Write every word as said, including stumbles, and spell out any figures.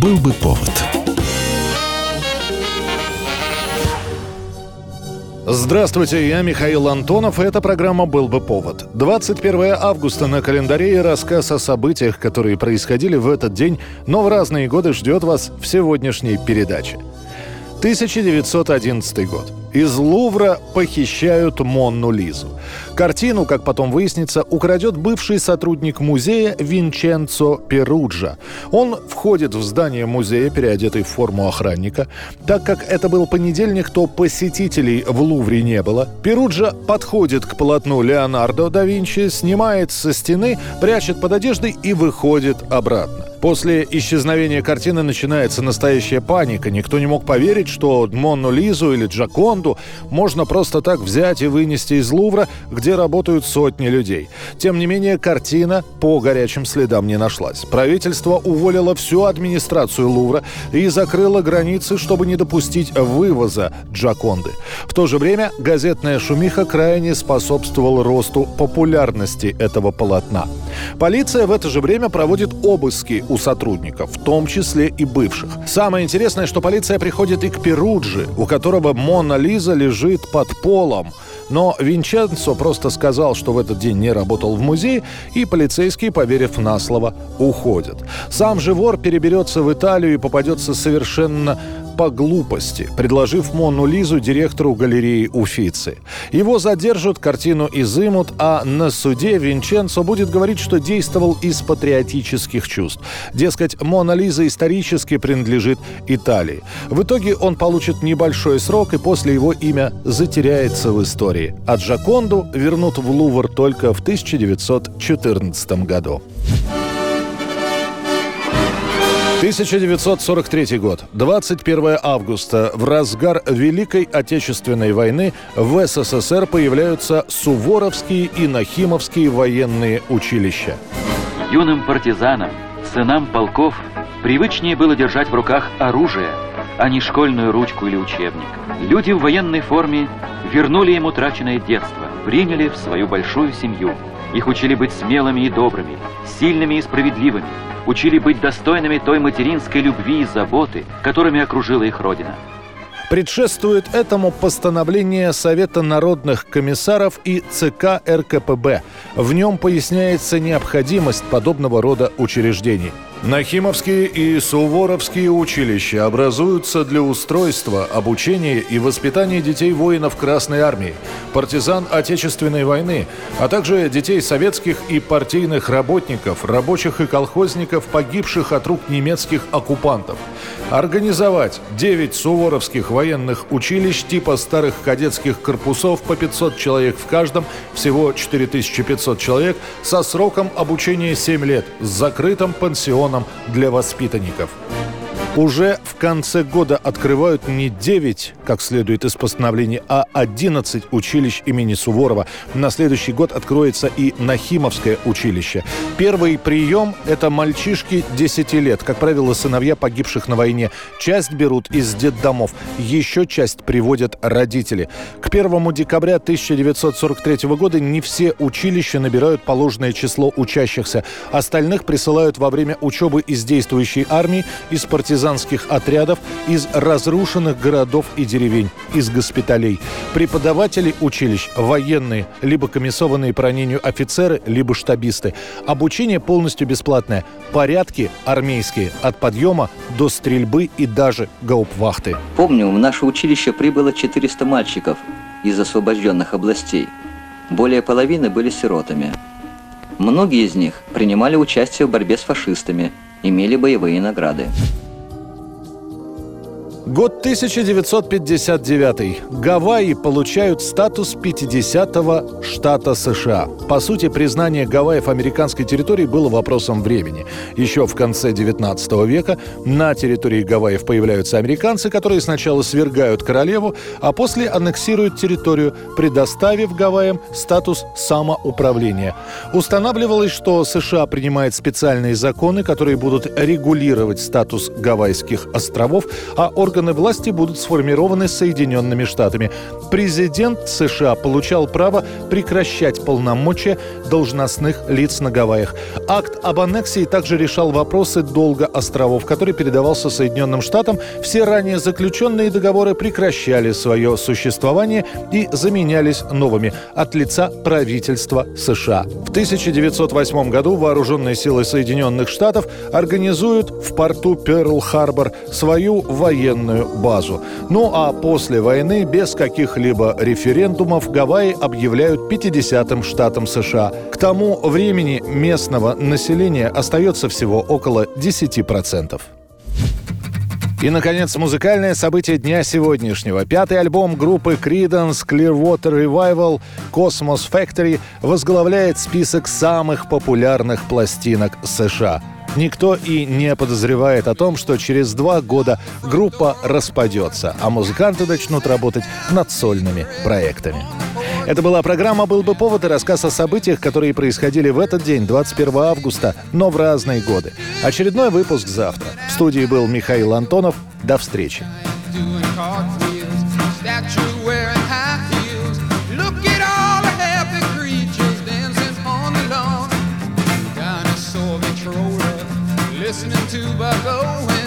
Был бы повод. Здравствуйте, я Михаил Антонов, и эта программа «Был бы повод». двадцать первое августа на календаре, и рассказ о событиях, которые происходили в этот день, но в разные годы, ждет вас в сегодняшней передаче. тысяча девятьсот одиннадцатый год. Из Лувра похищают Монну Лизу. Картину, как потом выяснится, украдет бывший сотрудник музея Винченцо Перуджа. Он входит в здание музея, переодетый в форму охранника. Так как это был понедельник, то посетителей в Лувре не было. Перуджа подходит к полотну Леонардо да Винчи, снимает со стены, прячет под одеждой и выходит обратно. После исчезновения картины начинается настоящая паника. Никто не мог поверить, что Монну Лизу или Джоконду можно просто так взять и вынести из Лувра, где работают сотни людей. Тем не менее, картина по горячим следам не нашлась. Правительство уволило всю администрацию Лувра и закрыло границы, чтобы не допустить вывоза Джоконды. В то же время газетная шумиха крайне способствовала росту популярности этого полотна. Полиция в это же время проводит обыски у сотрудников, в том числе и бывших. Самое интересное, что полиция приходит и к Перуджи, у которого Монна Лиза лежит под полом. Но Винченцо просто сказал, что в этот день не работал в музее, и полицейские, поверив на слово, уходят. Сам же вор переберется в Италию и попадется совершенно по глупости, предложив Монну Лизу директору галереи Уффици. Его задержат, картину изымут, а на суде Винченцо будет говорить, что действовал из патриотических чувств. Дескать, Монна Лиза исторически принадлежит Италии. В итоге он получит небольшой срок, и после его имя затеряется в истории. А Джоконду вернут в Лувр только в тысяча девятьсот четырнадцатом году. тысяча девятьсот сорок третий год. двадцать первое августа. В разгар Великой Отечественной войны в СССР появляются Суворовские и Нахимовские военные училища. Юным партизанам, сынам полков, привычнее было держать в руках оружие, а не школьную ручку или учебник. Люди в военной форме вернули им утраченное детство, приняли в свою большую семью. Их учили быть смелыми и добрыми, сильными и справедливыми, учили быть достойными той материнской любви и заботы, которыми окружила их Родина. Предшествует этому постановление Совета народных комиссаров и ЦК эр ка пэ бэ. В нем поясняется необходимость подобного рода учреждений. Нахимовские и Суворовские училища образуются для устройства, обучения и воспитания детей воинов Красной Армии, партизан Отечественной войны, а также детей советских и партийных работников, рабочих и колхозников, погибших от рук немецких оккупантов. Организовать девять суворовских военных училищ типа старых кадетских корпусов по пятьсот человек в каждом, всего четыре тысячи пятьсот человек, со сроком обучения семь лет, с закрытым пансионом для воспитанников. Уже в конце года открывают не девять, как следует из постановления, а одиннадцать училищ имени Суворова. На следующий год откроется и Нахимовское училище. Первый прием – это мальчишки десяти лет, как правило, сыновья погибших на войне. Часть берут из детдомов, еще часть приводят родители. К первому декабря тысяча девятьсот сорок третьего года не все училища набирают положенное число учащихся. Остальных присылают во время учебы из действующей армии, из партизан отрядов, из разрушенных городов и деревень, из госпиталей. Преподаватели училищ – военные, либо комиссованные по ранению офицеры, либо штабисты. Обучение полностью бесплатное. Порядки армейские от подъема до стрельбы и даже гауптвахты. Помню, в наше училище прибыло четыреста мальчиков из освобожденных областей. Более половины были сиротами. Многие из них принимали участие в борьбе с фашистами, имели боевые награды. Год тысяча девятьсот пятьдесят девятый. Гавайи получают статус пятидесятого штата США. По сути, признание Гавайев американской территорией было вопросом времени. Еще в конце девятнадцатого века на территории Гавайев появляются американцы, которые сначала свергают королеву, а после аннексируют территорию, предоставив Гавайям статус самоуправления. Устанавливалось, что США принимает специальные законы, которые будут регулировать статус Гавайских островов, а органы органы власти будут сформированы Соединенными Штатами. Президент США получал право прекращать полномочия должностных лиц на Гавайях. Акт об аннексии также решал вопросы долга островов, который передавался Соединенным Штатам. Все ранее заключенные договоры прекращали свое существование и заменялись новыми от лица правительства США. В тысяча девятьсот восьмом году вооруженные силы Соединенных Штатов организуют в порту Перл-Харбор свою военную базу. Ну а после войны без каких-либо референдумов Гавайи объявляют пятидесятым штатом США. К тому времени местного населения остается всего около десять процентов. И, наконец, музыкальное событие дня сегодняшнего. Пятый альбом группы Creedence Clearwater Revival «Cosmos Factory» возглавляет список самых популярных пластинок США. Никто и не подозревает о том, что через два года группа распадется, а музыканты начнут работать над сольными проектами. Это была программа «Был бы повод» и рассказ о событиях, которые происходили в этот день, двадцать первого августа, но в разные годы. Очередной выпуск завтра. В студии был Михаил Антонов. До встречи. Listening to Bucko